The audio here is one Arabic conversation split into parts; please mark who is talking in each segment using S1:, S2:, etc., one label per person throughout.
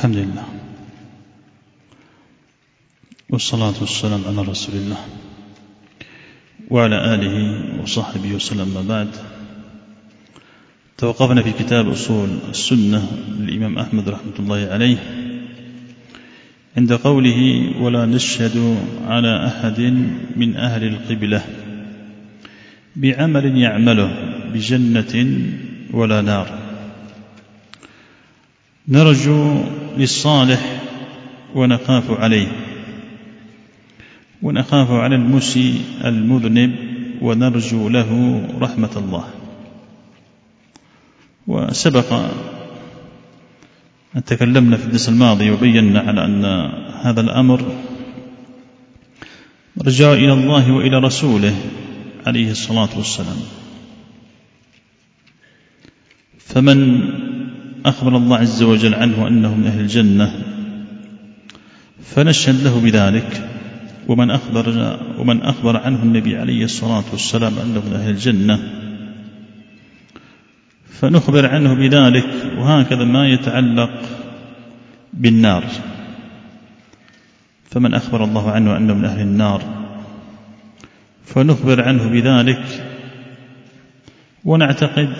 S1: الحمد لله والصلاة والسلام على رسول الله وعلى آله وصحبه وسلم. ما بعد، توقفنا في كتاب أصول السنة للإمام أحمد رحمة الله عليه عند قوله: ولا نشهد على أحد من أهل القبلة بعمل يعمله بجنة ولا نار. نرجو للصالح ونخاف عليه، ونخاف على المسيء المذنب، ونرجو له رحمة الله. وسبق أن تكلمنا في الدرس الماضي وبينا على أن هذا الأمر رجاء إلى الله وإلى رسوله عليه الصلاة والسلام. فمن أخبر الله عز وجل عنه أنه من أهل الجنة فنشهد له بذلك، ومن أخبر عنه النبي عليه الصلاة والسلام أنه من أهل الجنة فنخبر عنه بذلك. وهكذا ما يتعلق بالنار، فمن أخبر الله عنه أنه من أهل النار فنخبر عنه بذلك ونعتقد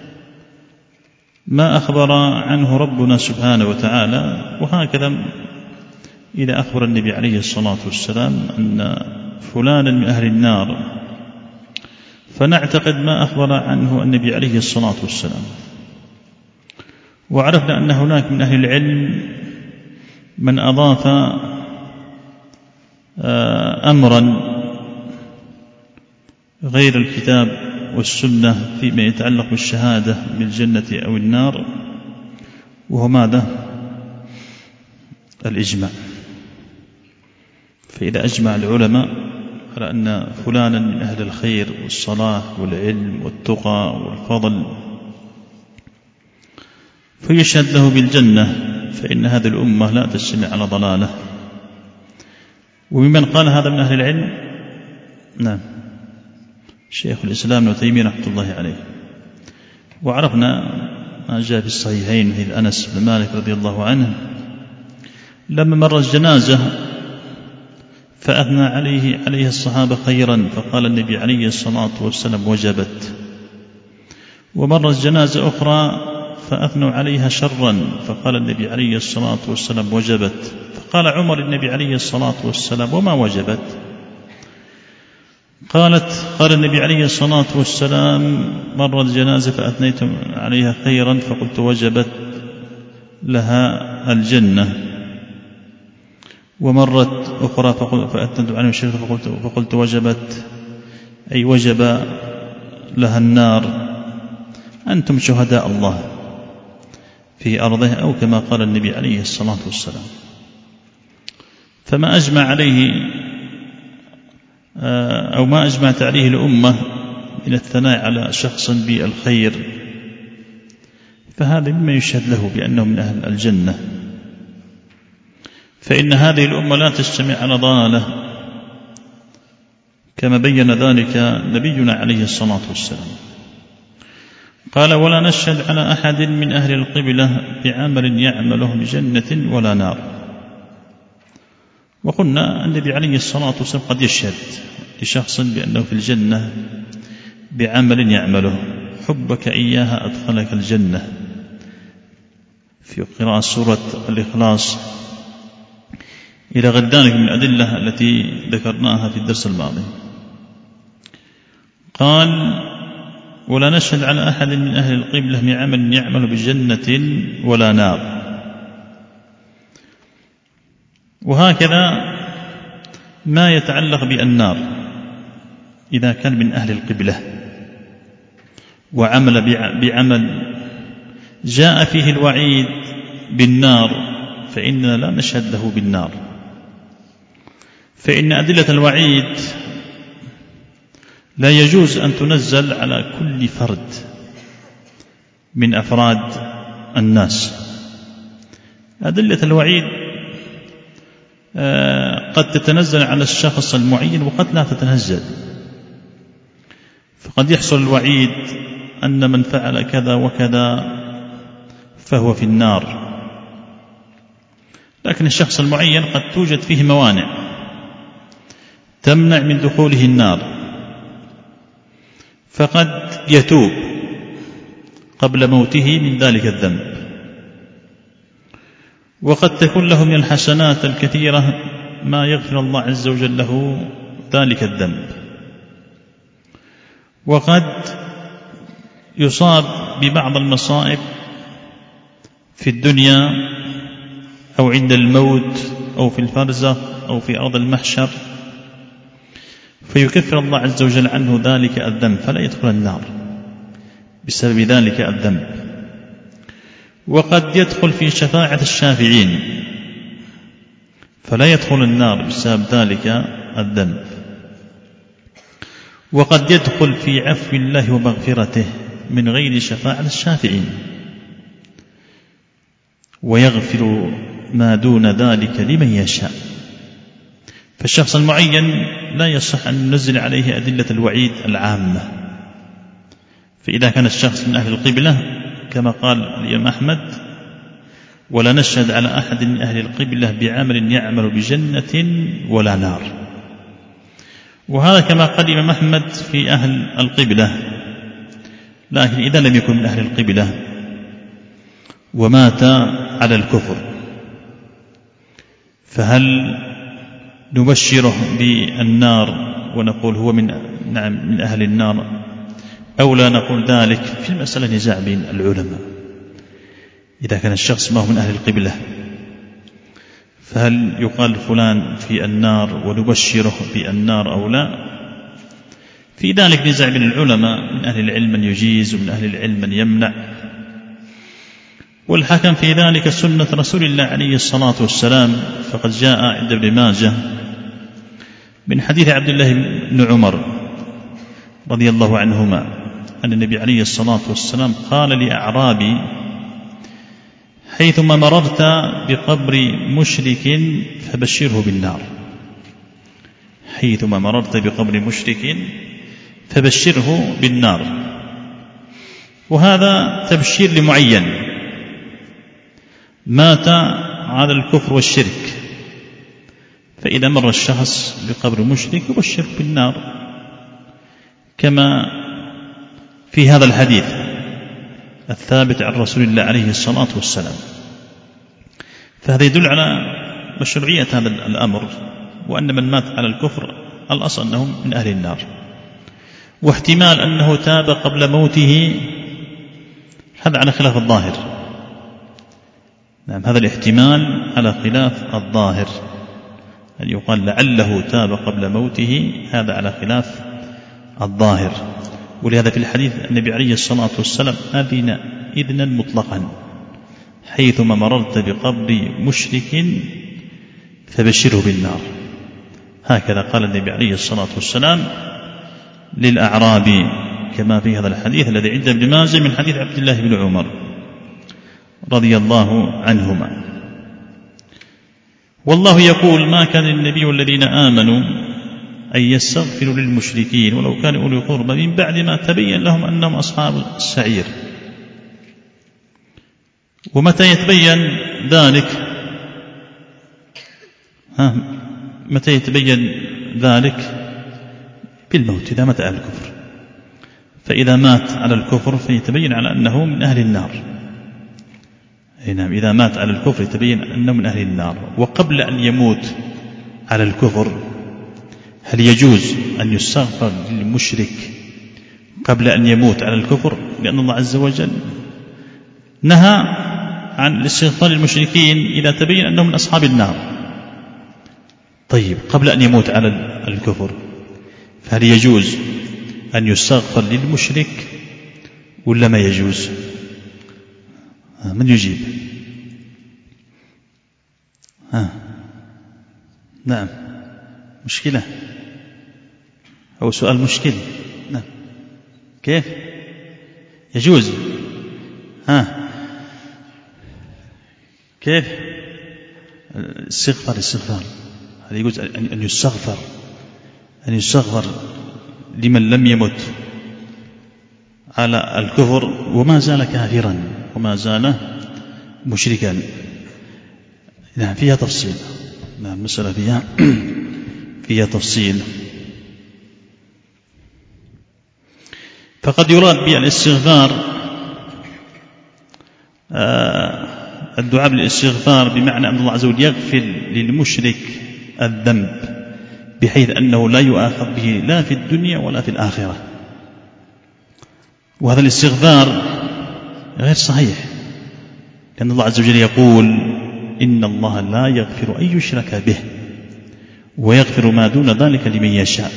S1: ما أخبر عنه ربنا سبحانه وتعالى. وهكذا إذا أخبر النبي عليه الصلاة والسلام أن فلانا من أهل النار فنعتقد ما أخبر عنه النبي عليه الصلاة والسلام. وعرفنا أن هناك من أهل العلم من أضاف أمرا غير الكتاب والسنة فيما يتعلق بالشهادة بالجنة أو النار، وهو ماذا؟ الإجماع. فإذا أجمع العلماء على أن فلانا من أهل الخير والصلاح والعلم والتقى والفضل فيشهد له بالجنة، فإن هذه الأمة لا تجتمع على ضلالة. وممن قال هذا من أهل العلم نعم شيخ الإسلام ابن تيمية رحمة الله عليه. وعرفنا ما جاء في الصحيحين في أنس بن مالك رضي الله عنه لما مر الجنازة فأثنى عليه الصحابة خيرا فقال النبي عليه الصلاة والسلام: وجبت. ومر الجنازة أخرى فأثنوا عليها شرا فقال النبي عليه الصلاة والسلام: وجبت. فقال عمر النبي عليه الصلاة والسلام: وما وجبت؟ قال النبي عليه الصلاة والسلام: مر الجنازة فأثنيتم عليها خيرا فقلت وجبت لها الجنة. ومرت أخرى فأثنيتم عليها شرا فقلت وجبت، أي وجب لها النار. أنتم شهداء الله في أرضه، أو كما قال النبي عليه الصلاة والسلام. فما أجمع عليه أو ما أجمعت عليه الأمة من الثناء على شخص بالخير فهذا مما يشهد له بأنه من أهل الجنة. فإن هذه الأمة لا تجتمع على ضلالة كما بين ذلك نبينا عليه الصلاة والسلام. قال: ولا نشهد على أحد من أهل القبلة بعمل يعمله بجنة ولا نار. وقلنا النبي عليه الصلاة والسلام قد يشهد لشخص بأنه في الجنة بعمل يعمله. حبك إياها أدخلك الجنة، في قراءة سورة الإخلاص إلى غير ذلك من الأدلة التي ذكرناها في الدرس الماضي. قال: ولا نشهد على أحد من أهل القبلة بعمل يعمل بجنة ولا نار. وهكذا ما يتعلق بالنار إذا كان من أهل القبلة وعمل بعمل جاء فيه الوعيد بالنار فإننا لا نشهد له بالنار. فإن أدلة الوعيد لا يجوز أن تنزل على كل فرد من أفراد الناس. أدلة الوعيد قد تتنزل على الشخص المعين وقد لا تتنزل. فقد يحصل الوعيد أن من فعل كذا وكذا فهو في النار، لكن الشخص المعين قد توجد فيه موانع تمنع من دخوله النار، فقد يتوب قبل موته من ذلك الذنب، وقد تكون له من الحسنات الكثيرة ما يغفر الله عز وجل له ذلك الذنب، وقد يصاب ببعض المصائب في الدنيا أو عند الموت أو في الفرزخ أو في أرض المحشر، فيكفر الله عز وجل عنه ذلك الذنب فلا يدخل النار بسبب ذلك الذنب. وقد يدخل في شفاعة الشافعين فلا يدخل النار بسبب ذلك الذنب. وقد يدخل في عفو الله ومغفرته من غير شفاعة الشافعين، ويغفر ما دون ذلك لمن يشاء. فالشخص المعين لا يصح أن ننزل عليه أدلة الوعيد العامة. فإذا كان الشخص من أهل القبلة كما قال الإمام أحمد: ولا نشهد على أحد من أهل القبلة بعمل يعمل بجنة ولا نار. وهذا كما قال الإمام أحمد في أهل القبلة. لكن إذا لم يكن من أهل القبلة ومات على الكفر، فهل نبشره بالنار ونقول هو من أهل النار، أو لا نقول ذلك؟ في المسألة نزاع بين العلماء. إذا كان الشخص ما هو من أهل القبلة فهل يقال فلان في النار ونبشره بالنار أو لا؟ في ذلك نزاع بين العلماء، من أهل العلم من يجيز ومن أهل العلم من يمنع. والحكم في ذلك سنة رسول الله عليه الصلاة والسلام، فقد جاء عند ابن ماجه من حديث عبد الله بن عمر رضي الله عنهما أن النبي عليه الصلاة والسلام قال لأعرابي: حيثما مررت بقبر مشرك فبشره بالنار. حيثما مررت بقبر مشرك فبشره بالنار. وهذا تبشير لمعين مات على الكفر والشرك، فإذا مر الشخص بقبر مشرك يبشر بالنار كما في هذا الحديث الثابت عن رسول الله عليه الصلاة والسلام. فهذا يدل على مشروعية هذا الأمر، وأن من مات على الكفر الأصل أنه من أهل النار. واحتمال أنه تاب قبل موته هذا على خلاف الظاهر. نعم، هذا الاحتمال على خلاف الظاهر، أن يقال لعله تاب قبل موته، هذا على خلاف الظاهر. ولهذا في الحديث النبي عليه الصلاة والسلام أذن إذنا مطلقا: حيثما مررت بقبر مشرك فبشره بالنار. هكذا قال النبي عليه الصلاة والسلام للأعرابي، كما في هذا الحديث الذي عند ابن ماجه من حديث عبد الله بن عمر رضي الله عنهما. والله يقول: ما كان للنبي والذين آمنوا أن يستغفروا للمشركين ولو كانوا أولي قربى من بعد ما تبين لهم أنهم أصحاب السعير. ومتى يتبين ذلك؟ متى يتبين ذلك؟ بالموت، إذا مات على الكفر. فإذا مات على الكفر فيتبين على أنه من أهل النار. نعم، إذا مات على الكفر يتبين أنه من أهل النار. وقبل أن يموت على الكفر هل يجوز أن يستغفر للمشرك قبل أن يموت على الكفر؟ لأن الله عز وجل نهى عن الاستغفار للمشركين إذا تبين أنهم من أصحاب النار. طيب، قبل أن يموت على الكفر فهل يجوز أن يستغفر للمشرك ولا ما يجوز؟ من يجيب؟ نعم، مشكلة أو سؤال مشكل. نعم، كيف يجوز؟ كيف الاستغفار؟ هل يجوز أن يستغفر لمن لم يمت على الكفر وما زال كافرا وما زال مشركا؟ نعم فيها تفصيل. نعم المسألة فيها تفصيل. فقد يراد بالاستغفار الدعاء بالاستغفار بمعنى أن الله عز وجل يغفر للمشرك الذنب بحيث أنه لا يؤاخذ به لا في الدنيا ولا في الآخرة. وهذا الاستغفار غير صحيح، لأن الله عز وجل يقول إن الله لا يغفر أن يشرك به ويغفر ما دون ذلك لمن يشاء.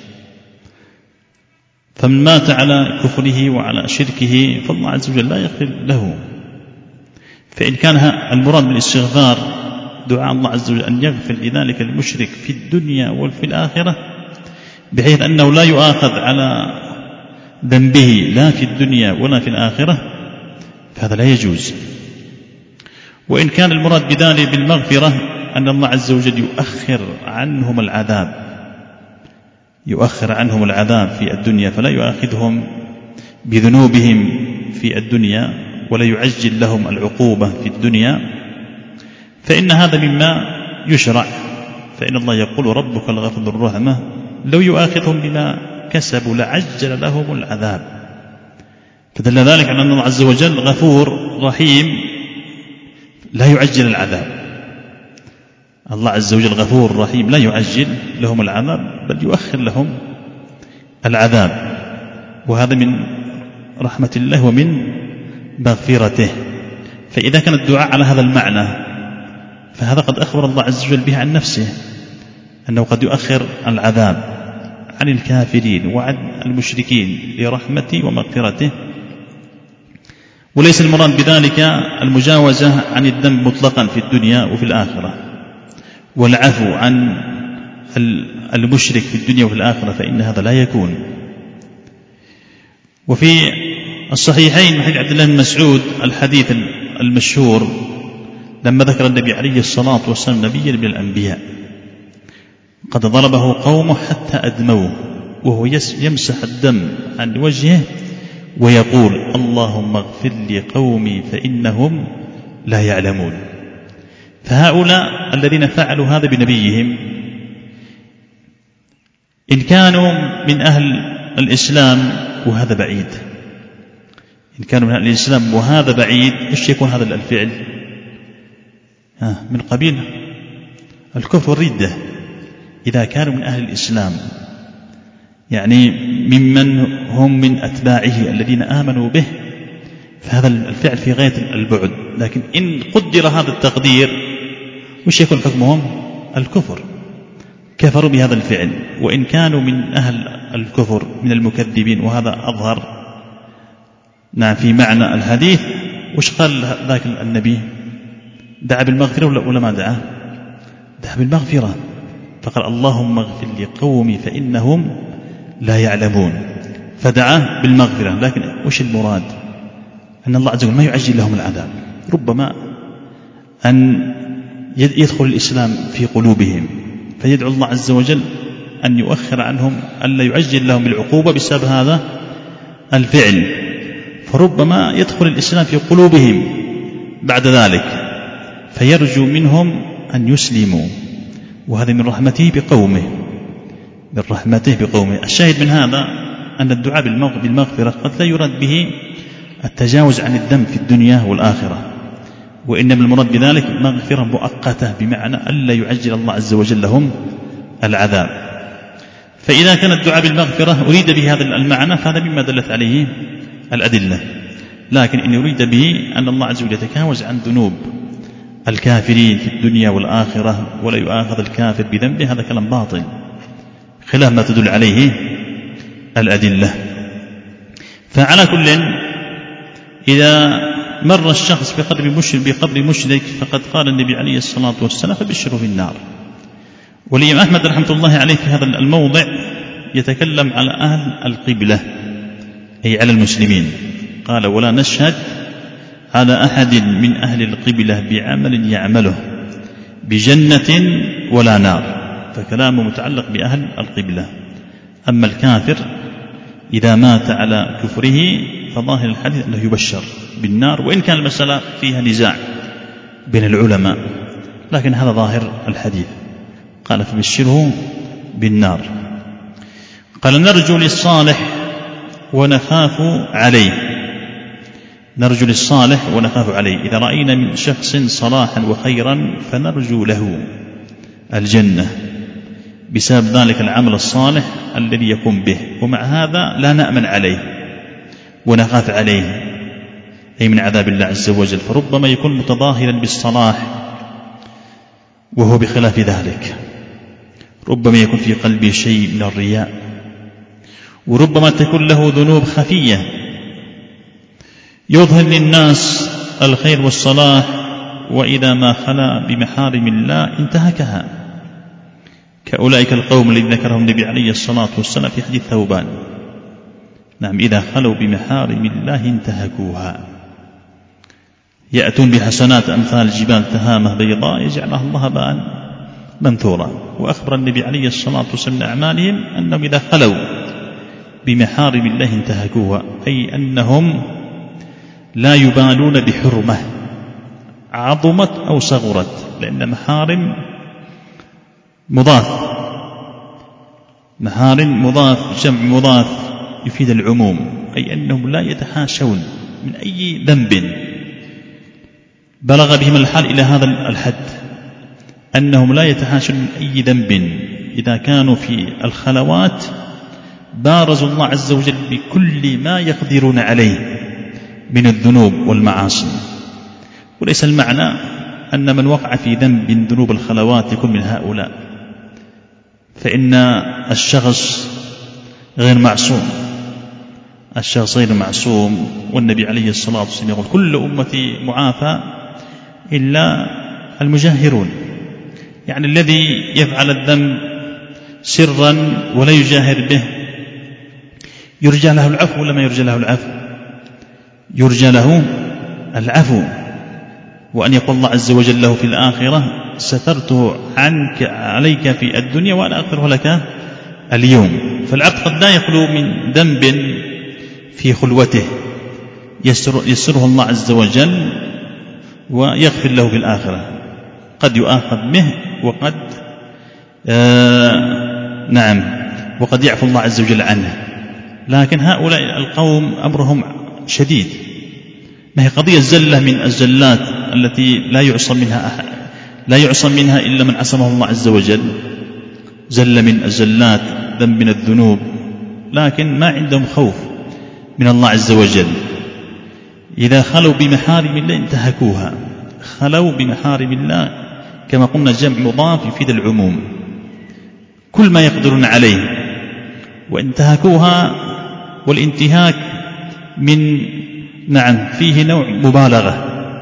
S1: فمن مات على كفره وعلى شركه فالله عز وجل لا يغفر له. فإن كان المراد بالاستغفار دعاء الله عز وجل أن يغفر لذلك المشرك في الدنيا وفي الآخرة بحيث أنه لا يؤاخذ على ذنبه لا في الدنيا ولا في الآخرة، فهذا لا يجوز. وإن كان المراد بذلك بالمغفرة أن الله عز وجل يؤخر عنهم العذاب في الدنيا، فلا يؤاخذهم بذنوبهم في الدنيا ولا يعجل لهم العقوبة في الدنيا، فإن هذا مما يشرع. فإن الله يقول ربك الغفور ذو الرحمة لو يؤاخذهم بما كسبوا لعجل لهم العذاب. فدل ذلك على أن الله عز وجل غفور رحيم لا يعجل العذاب. الله عز وجل غفور رحيم لا يعجل لهم العذاب بل يؤخر لهم العذاب، وهذا من رحمة الله ومن مغفرته. فإذا كان الدعاء على هذا المعنى فهذا قد أخبر الله عز وجل به عن نفسه أنه قد يؤخر العذاب عن الكافرين وعن المشركين لرحمته ومغفرته. وليس المراد بذلك المجاوزة عن الذنب مطلقا في الدنيا وفي الآخرة والعفو عن المشرك في الدنيا وفي الآخرة، فإن هذا لا يكون. وفي الصحيحين من حديث عبد الله بن مسعود الحديث المشهور لما ذكر النبي عليه الصلاة والسلام نبيا من الأنبياء قد ضربه قومه حتى أدموه وهو يمسح الدم عن وجهه ويقول اللهم اغفر لي قومي فإنهم لا يعلمون. فهؤلاء الذين فعلوا هذا بنبيهم إن كانوا من أهل الإسلام وهذا بعيد، إن كانوا من أهل الإسلام وهذا بعيد، إيش يكون هذا الفعل؟ من قبيل الكفر والردة. إذا كانوا من أهل الإسلام يعني ممن هم من أتباعه الذين آمنوا به فهذا الفعل في غاية البعد. لكن إن قدر هذا التقدير وش يكون حكمهم؟ الكفر، كفروا بهذا الفعل. وإن كانوا من أهل الكفر من المكذبين وهذا أظهر نعم في معنى الحديث. وش قال ذاك النبي؟ دعا بالمغفرة ولا ما دعا؟ دعا بالمغفرة، فقال اللهم اغفر لي قومي فإنهم لا يعلمون، فدعا بالمغفرة. لكن وش المراد؟ أن الله عز وجل ما يعجل لهم العذاب، ربما أن يدخل الإسلام في قلوبهم فيدعو الله عز وجل أن يؤخر عنهم أن لا يعجل لهم العقوبة بسبب هذا الفعل، فربما يدخل الإسلام في قلوبهم بعد ذلك فيرجو منهم أن يسلموا، وهذا من رحمته بقومه، من رحمته بقومه. الشاهد من هذا أن الدعاء بالمغفرة قد لا يراد به التجاوز عن الذنب في الدنيا والآخرة، وإنما المراد بذلك مغفرة مؤقتة بمعنى ألا يعجل الله عز وجل لهم العذاب. فإذا كان الدعاء بالمغفرة أريد به هذا المعنى فهذا مما دلت عليه الأدلة. لكن إن يريد به أن الله عز وجل يتجاوز عن ذنوب الكافرين في الدنيا والآخرة ولا يؤاخذ الكافر بذنبه هذا كلام باطل خلاف ما تدل عليه الأدلة. فعلى كل إذا مر الشخص بقبر مشرك فقد قال النبي عليه الصلاة والسلام فبشروا في النار. والإمام أحمد رحمة الله عليه في هذا الموضع يتكلم على أهل القبلة أي على المسلمين، قال ولا نشهد على أحد من أهل القبلة بعمل يعمله بجنة ولا نار، فكلامه متعلق بأهل القبلة. أما الكافر إذا مات على كفره فظاهر الحديث أنه يبشر بالنار، وإن كان المسألة فيها نزاع بين العلماء لكن هذا ظاهر الحديث. قال فبشره بالنار. قال نرجو للصالح ونخاف عليه. نرجو للصالح ونخاف عليه. إذا رأينا من شخص صلاحا وخيرا فنرجو له الجنة بسبب ذلك العمل الصالح الذي يقوم به، ومع هذا لا نأمن عليه ونخاف عليه، أي من عذاب الله عز وجل. فربما يكون متظاهرا بالصلاح وهو بخلاف ذلك، ربما يكون في قلبه شيء من الرياء، وربما تكون له ذنوب خفية يظهر للناس الخير والصلاح، وإذا ما خلا بمحارم الله انتهكها، كأولئك القوم الذين ذكرهم النبي عليه الصلاة والسلام في حديث ثوبان. نعم، إذا خلوا بمحارم الله انتهكوها، يأتون بحسنات أمثال جبال تهامة بيضاء يجعلها الله هباء منثورا. وأخبر النبي عليه الصلاة والسلام من أعمالهم أنهم إذا خلوا بمحارم الله انتهكوها، أي أنهم لا يبالون بحرمة عظمت أو صغرت، لأن محارم مضاف، محارم مضاف، جمع مضاف يفيد العموم، أي أنهم لا يتحاشون من أي ذنب. بلغ بهم الحال إلى هذا الحد أنهم لا يتحاشون من أي ذنب. إذا كانوا في الخلوات بارزوا الله عز وجل بكل ما يقدرون عليه من الذنوب والمعاصي. وليس المعنى أن من وقع في ذنب من ذنوب الخلوات يكون من هؤلاء، فإن الشخص غير معصوم، الشخص غير معصوم. والنبي عليه الصلاة والسلام يقول كل أمتي معافى إلا المجاهرون، يعني الذي يفعل الذنب سرا ولا يجاهر به يرجى له العفو ولا ما يرجى له العفو؟ يرجى له العفو، وأن يقول الله عز وجل له في الآخرة سترته عنك عليك في الدنيا وأنا أغفره لك اليوم. فالعبد قد لا يخلو من ذنب في خلوته يسره الله عز وجل ويغفر له في الآخرة، قد يؤاخذ به وقد وقد يعفو الله عز وجل عنه. لكن هؤلاء القوم أمرهم شديد، ما هي قضية زلة من الزلات التي لا يعصم منها أحد، لا يعصم منها إلا من عصمه الله عز وجل، زلة من الزلات، ذنب من الذنوب، لكن ما عندهم خوف من الله عز وجل. إذا خلوا بمحارم الله انتهكوها. خلوا بمحارم الله كما قلنا جمع مضاف يفيد العموم، كل ما يقدرون عليه وانتهكوها. والانتهاك من فيه نوع مبالغة.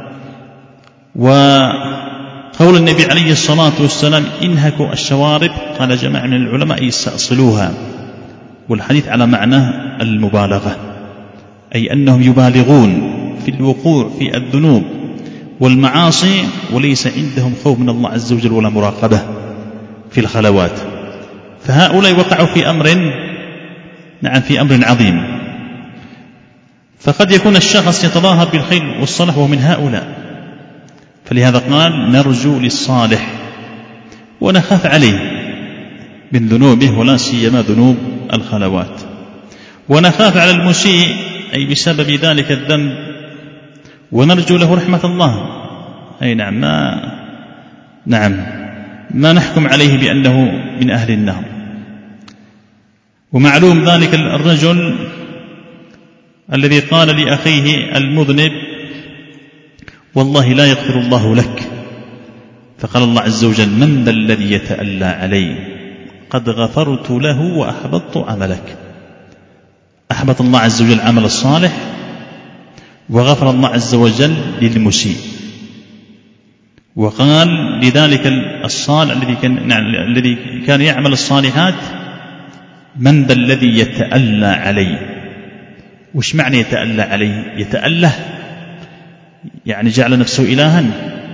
S1: وقول النبي عليه الصلاة والسلام انهكوا الشوارب، قال جماعة من العلماء يستأصلوها، والحديث على معنى المبالغة، أي أنهم يبالغون في الوقوع في الذنوب والمعاصي وليس عندهم خوف من الله عز وجل ولا مراقبة في الخلوات. فهؤلاء وقعوا في أمر في أمر عظيم. فقد يكون الشخص يتظاهر بالخير والصلاح وهو من هؤلاء، فلهذا قال نرجو للصالح ونخاف عليه من ذنوبه ولا سيما ذنوب الخلوات، ونخاف على المسيء أي بسبب ذلك الذنب، ونرجو له رحمة الله. أي ما نحكم عليه بأنه من أهل النار. ومعلوم ذلك الرجل الذي قال لأخيه المذنب والله لا يغفر الله لك، فقال الله عز وجل من ذا الذي يتألى علي قد غفرت له وأحبطت عملك. أحبط الله عز وجل عمل الصالح وغفر الله عز وجل للمسيء. وقال لذلك الصالح الذي كان يعمل الصالحات من ذا الذي يتألى علي. وش معنى يتألى عليه؟ يتأله يعني جعل نفسه إلها،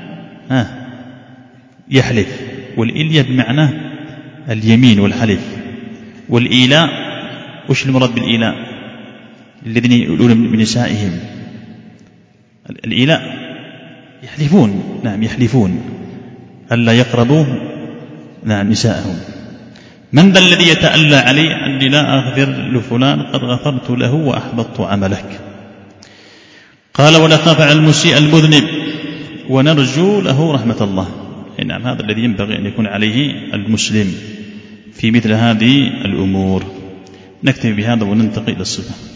S1: يحلف. والإلية بمعنى اليمين والحلف. والإيلاء وش المراد بالإيلاء؟ الذين يؤلون بنسائهم الإيلاء يحلفون، يحلفون ألا يقربوا نساءهم. من ذا الذي يتألى علي أني لا أغفر لفلان قد غفرت له وأحبطت عملك؟ قال ونخاف على المسيء المذنب ونرجو له رحمة الله. نعم، هذا الذي ينبغي أن يكون عليه المسلم في مثل هذه الأمور. نكتفي بهذا وننتقل إلى الصفة.